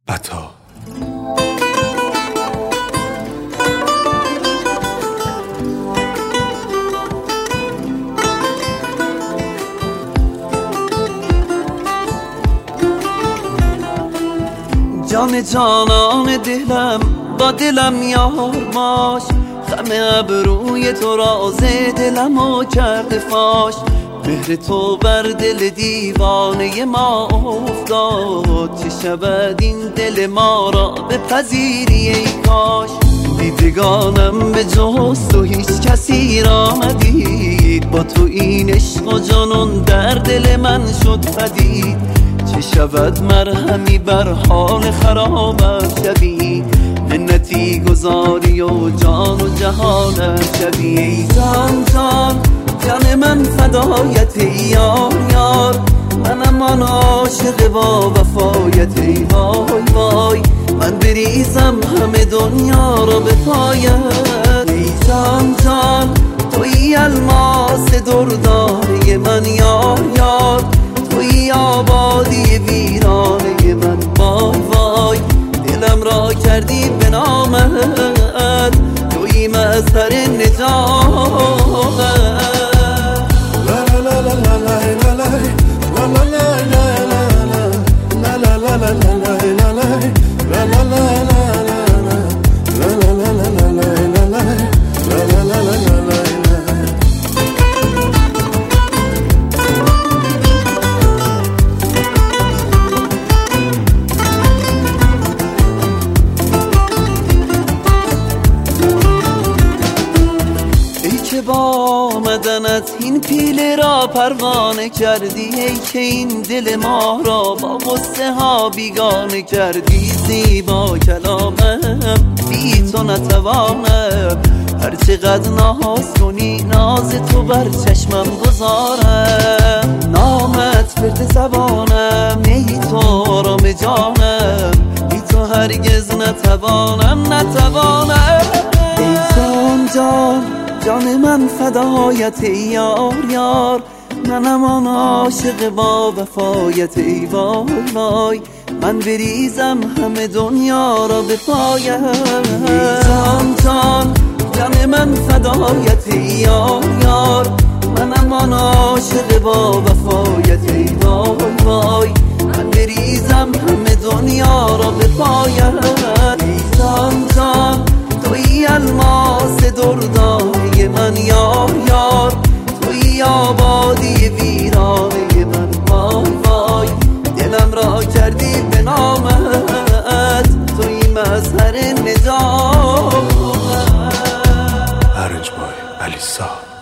عطا. جان جانان دلم با دلم یار باش، خم ابروی تو راز دلمو کرده فاش. مهر تو بر دل دیوانه ما افتاد، چه شود این دل ما را بپذیری ای کاش. دیدگانم به جز تو هیچ کسی را ندید، با تو این عشق و جنون در دل من شد پدید. چه شود مرهمی بر حال خرابم شبی، منتی گذاری و جان و جهانم شبی. ای جان جان جان من فدایت یار یار، منم آن عاشق با وفایت. ای وای وای من بریزم همه دنیا را به پایت. ای جان جان توی الماس دردانه من یار یار، توی آبادی ویرانه من وای وای. دلم را کردی به نامت، توی مظهر نجات. که با آمدنت این پیله را پروانه کردی، ای که این دل ما را با غصه ها بیگانه کردی. زیبا کلامم بی تو نتوانم، هرچقدر ناز کنی ناز تو بر چشمم گذارم. نامت فرد زبانم ای تو آرام جانم، بی تو هرگز نتوانم. ای جان جان جان من فدایت یار یار، منم آن عاشق با وفایت. ای وای وای من بریزم همه دنیا را به پایت. ای جان جان جان من فدایت یار یار، منم آن عاشق با وفایت. ای وای وای من بریزم همه دنیا را به پایت. ای جان جان توی الماس دردانه من یار یار، توی آبادی ویرانه من وای وای. دلم را کردی به نامت، توی مظهر نجات. ارنج بای علی سا.